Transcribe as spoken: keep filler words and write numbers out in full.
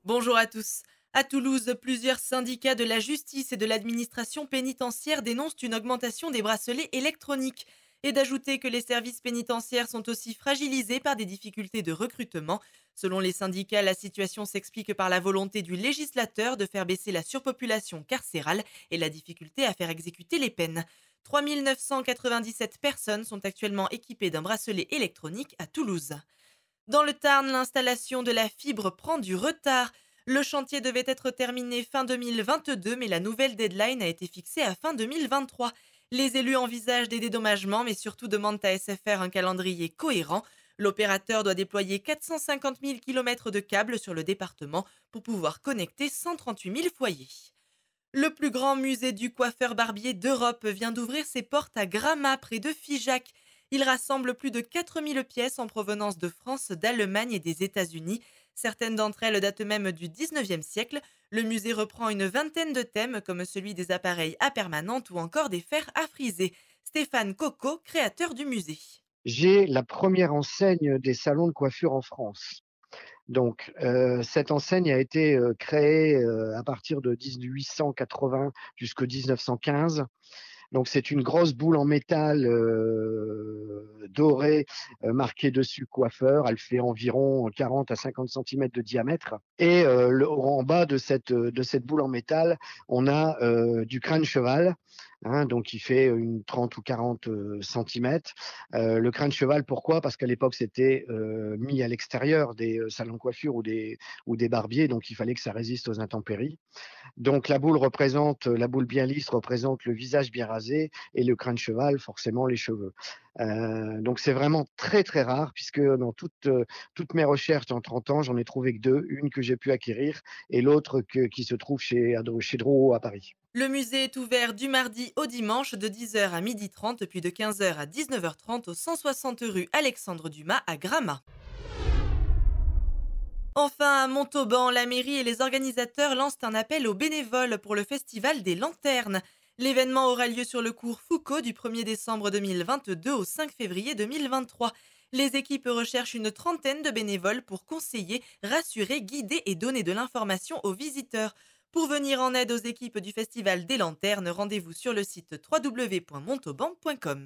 Bonjour à tous. À Toulouse, plusieurs syndicats de la justice et de l'administration pénitentiaire dénoncent une augmentation des bracelets électroniques et d'ajouter que les services pénitentiaires sont aussi fragilisés par des difficultés de recrutement. Selon les syndicats, la situation s'explique par la volonté du législateur de faire baisser la surpopulation carcérale et la difficulté à faire exécuter les peines. trois mille neuf cent quatre-vingt-dix-sept personnes sont actuellement équipées d'un bracelet électronique à Toulouse. Dans le Tarn, l'installation de la fibre prend du retard. Le chantier devait être terminé fin deux mille vingt-deux, mais la nouvelle deadline a été fixée à fin deux mille vingt-trois. Les élus envisagent des dédommagements, mais surtout demandent à S F R un calendrier cohérent. L'opérateur doit déployer quatre cent cinquante mille kilomètres de câbles sur le département pour pouvoir connecter cent trente-huit mille foyers. Le plus grand musée du coiffeur-barbier d'Europe vient d'ouvrir ses portes à Gramat, près de Figeac. Il rassemble plus de quatre mille pièces en provenance de France, d'Allemagne et des États-Unis. Certaines d'entre elles datent même du dix-neuvième siècle. Le musée reprend une vingtaine de thèmes comme celui des appareils à permanente ou encore des fers à friser. Stéphane Coco, créateur du musée. J'ai la première enseigne des salons de coiffure en France. Donc, heu, cette enseigne a été, heu, créée, heu, à partir de dix-huit cent quatre-vingts jusqu'au mille neuf cent quinze. Donc c'est une grosse boule en métal, heu, dorée, heu, marquée dessus «coiffeur». Elle fait environ quarante à cinquante centimètres de diamètre et heu, le en bas de cette, heu, de cette boule en métal, on a, heu, du crin de cheval, hein, donc il fait une trente ou quarante, heu, centimètres. Heu, le crin de cheval, pourquoi? Parce qu'à l'époque, c'était, heu, mis à l'extérieur des, heu, salons de coiffure ou des ou des barbiers, donc il fallait que ça résiste aux intempéries. Donc la boule représente, la boule bien lisse représente le visage bien rasé et le crin de cheval, forcément les cheveux. Heu, donc c'est vraiment très, très rare puisque dans toutes, heu, toutes mes recherches en trente ans, j'en ai trouvé que deux, une que j'ai pu acquérir et l'autre que qui se trouve chez Adro chez Drouot à Paris. Le musée est ouvert du mardi au dimanche de dix heures à midi trente puis de quinze heures à dix-neuf heures trente au cent soixante rue Alexandre Dumas à Gramat. Enfin, à Montauban, la mairie et les organisateurs lancent un appel aux bénévoles pour le Festival des Lanternes. L'événement aura lieu sur le cours Foucault du premier décembre deux mille vingt-deux au cinq février deux mille vingt-trois. Les équipes recherchent une trentaine de bénévoles pour conseiller, rassurer, guider et donner de l'information aux visiteurs. Pour venir en aide aux équipes du Festival des Lanternes, rendez-vous sur le site w w w point montauban point com.